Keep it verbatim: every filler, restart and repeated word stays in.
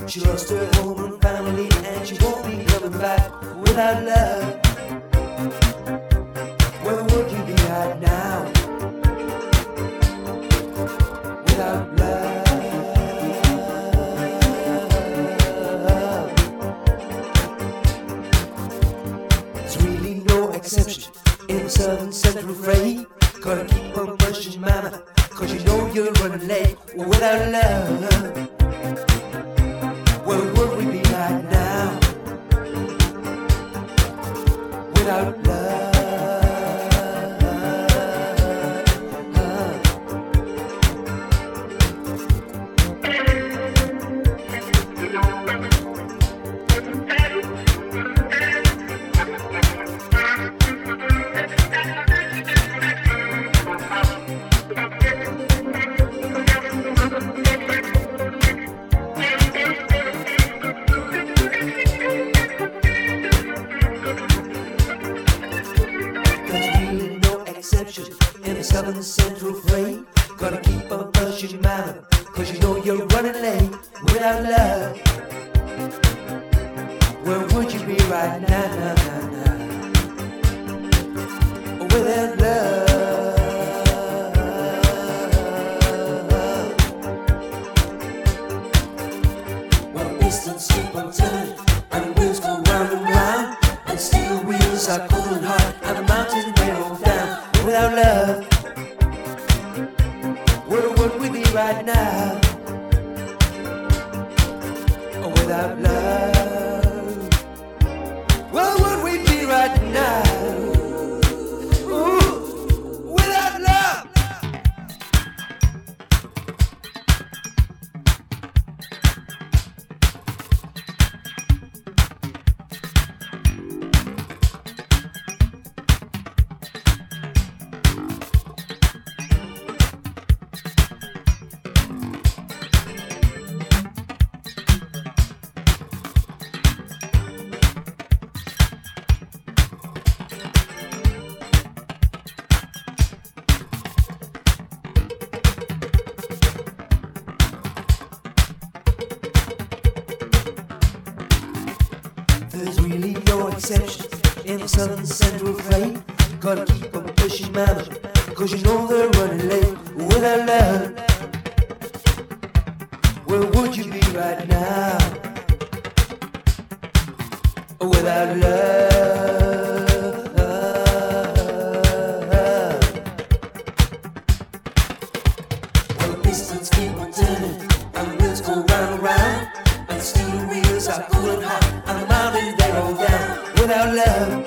She lost her home and family, and she won't be coming back without love. Where would you be right now without love? There's really no exception in the southern central fray. Gotta keep on pushing, mama, cause you know you're running late without love. Where would we be right now without love? In the southern central fray, gotta keep on pushing, mama, cause you know you're running late without love. Where would you be right now, now, now, now, without love? Well, pistons keep on turning, and the wheels go round and round, and steel wheels are pulling hard, and the mountain they roll down. Without love, where would we be right now? Without love, where would we be right now? Ooh, without love. There's really no exception in the southern central fray. Gotta keep on pushing, mama, cause you know they're running late without love. Where would you be right now without love? Well, the pistons keep on turning, and the wheels go round and round, and the steel wheels are pulling hard, and the mountains they roll down without love.